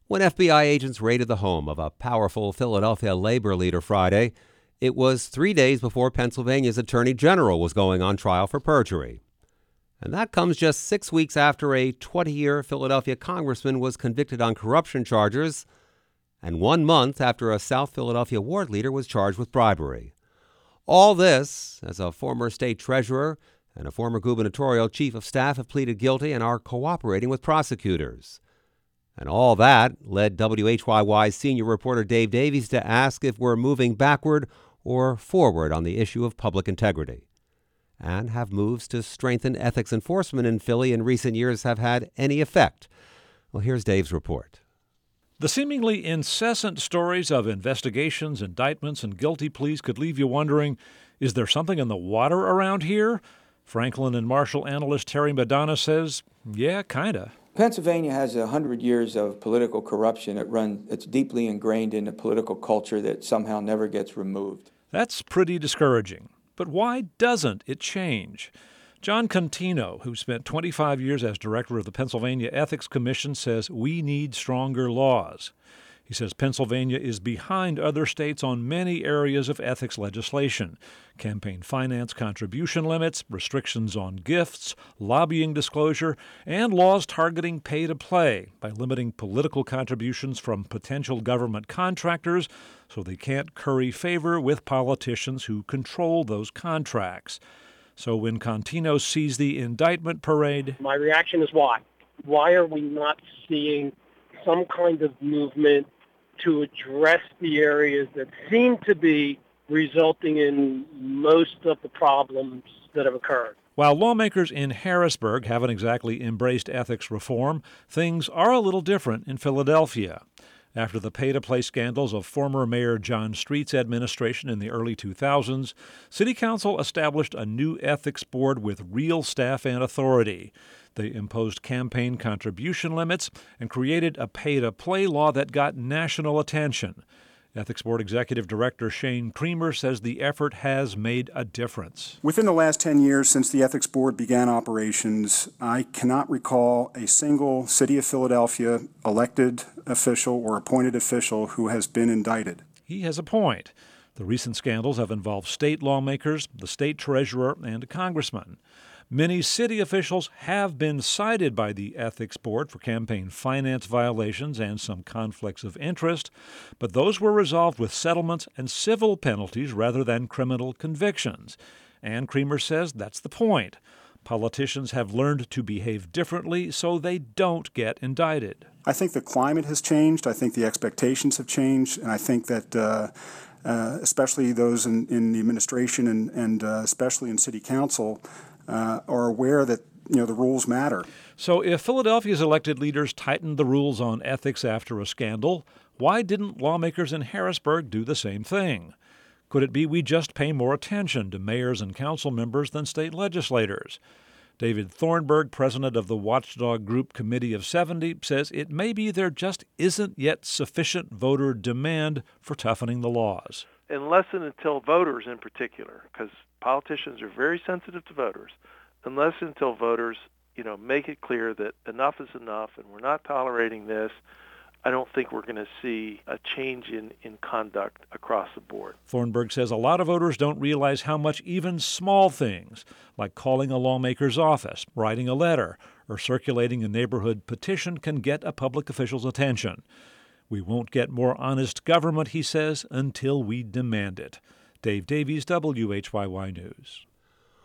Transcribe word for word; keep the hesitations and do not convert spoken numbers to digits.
When F B I agents raided the home of a powerful Philadelphia labor leader Friday, it was three days before Pennsylvania's Attorney General was going on trial for perjury. And that comes just six weeks after a twenty-year Philadelphia congressman was convicted on corruption charges, and one month after a South Philadelphia ward leader was charged with bribery. All this as a former state treasurer and a former gubernatorial chief of staff have pleaded guilty and are cooperating with prosecutors. And all that led W H Y Y's senior reporter Dave Davies to ask if we're moving backward or forward on the issue of public integrity. And have moves to strengthen ethics enforcement in Philly in recent years have had any effect? Well, here's Dave's report. The seemingly incessant stories of investigations, indictments, and guilty pleas could leave you wondering, is there something in the water around here? Franklin and Marshall analyst Terry Madonna says, yeah, kinda. Pennsylvania has a hundred years of political corruption that runs, it's deeply ingrained in the political culture that somehow never gets removed. That's pretty discouraging. But why doesn't it change? John Contino, who spent twenty-five years as director of the Pennsylvania Ethics Commission, says we need stronger laws. He says Pennsylvania is behind other states on many areas of ethics legislation: campaign finance contribution limits, restrictions on gifts, lobbying disclosure, and laws targeting pay-to-play by limiting political contributions from potential government contractors so they can't curry favor with politicians who control those contracts. So when Contino sees the indictment parade, my reaction is why? Why are we not seeing some kind of movement to address the areas that seem to be resulting in most of the problems that have occurred? While lawmakers in Harrisburg haven't exactly embraced ethics reform, things are a little different in Philadelphia. After the pay-to-play scandals of former Mayor John Street's administration in the early two thousands, City Council established a new ethics board with real staff and authority. They imposed campaign contribution limits and created a pay-to-play law that got national attention. Ethics Board Executive Director Shane Creamer says the effort has made a difference. Within the last ten years since the Ethics Board began operations, I cannot recall a single City of Philadelphia elected official or appointed official who has been indicted. He has a point. The recent scandals have involved state lawmakers, the state treasurer, and a congressman. Many city officials have been cited by the Ethics Board for campaign finance violations and some conflicts of interest, but those were resolved with settlements and civil penalties rather than criminal convictions. And Creamer says that's the point. Politicians have learned to behave differently so they don't get indicted. I think the climate has changed. I think the expectations have changed, and I think that uh, uh, especially those in, in the administration and, and uh, especially in city council Uh, are aware that, you know, the rules matter. So if Philadelphia's elected leaders tightened the rules on ethics after a scandal, why didn't lawmakers in Harrisburg do the same thing? Could it be we just pay more attention to mayors and council members than state legislators? David Thornburg, president of the Watchdog Group Committee of seventy, says it may be there just isn't yet sufficient voter demand for toughening the laws. Unless and until voters in particular, because politicians are very sensitive to voters, unless and until voters, you know, make it clear that enough is enough and we're not tolerating this, I don't think we're going to see a change in, in conduct across the board. Thornburg says a lot of voters don't realize how much even small things, like calling a lawmaker's office, writing a letter, or circulating a neighborhood petition can get a public official's attention. We won't get more honest government, he says, until we demand it. Dave Davies, W H Y Y News.